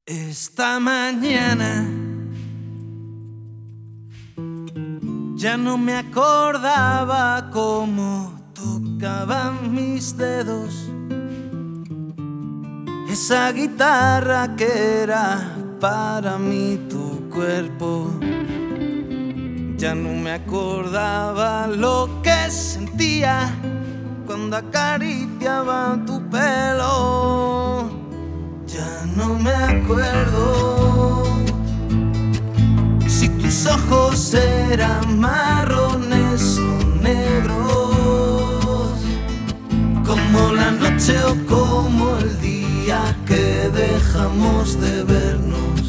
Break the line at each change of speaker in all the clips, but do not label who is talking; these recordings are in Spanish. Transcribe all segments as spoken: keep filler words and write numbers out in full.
Esta mañana ya no me acordaba cómo tocaban mis dedos esa guitarra que era para mí tu cuerpo. Ya no me acordaba lo que sentía cuando acariciaba tu pelo. Ya no me acuerdo si tus ojos eran marrones o negros, como la noche o como el día que dejamos de vernos.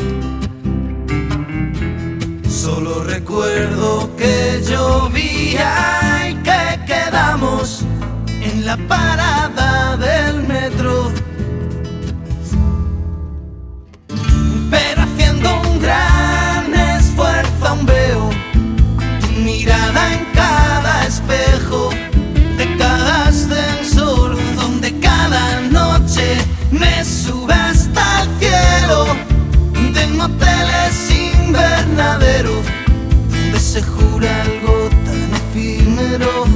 Solo recuerdo que llovía y que quedamos en la parada del metro, pero haciendo un gran esfuerzo aún veo tu mirada en cada espejo de cada ascensor, donde cada noche me sube hasta el cielo, de moteles invernaderos, donde se jura algo tan efímero.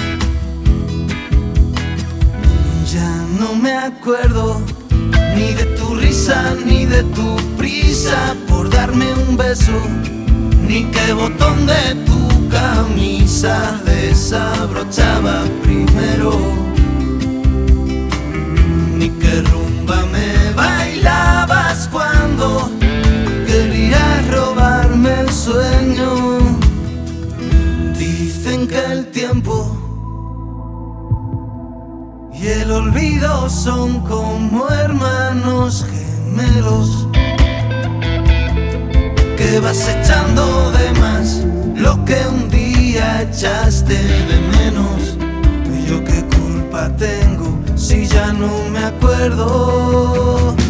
Ya no me acuerdo ni de tu risa, ni de tu prisa por darme un beso, ni qué botón de tu camisa desabrochaba primero, ni qué rumba me bailabas cuando querías robarme el sueño. Dicen que el tiempo y el olvido son como hermanos gemelos, que vas echando de más lo que un día echaste de menos. ¿Y yo qué culpa tengo si ya no me acuerdo?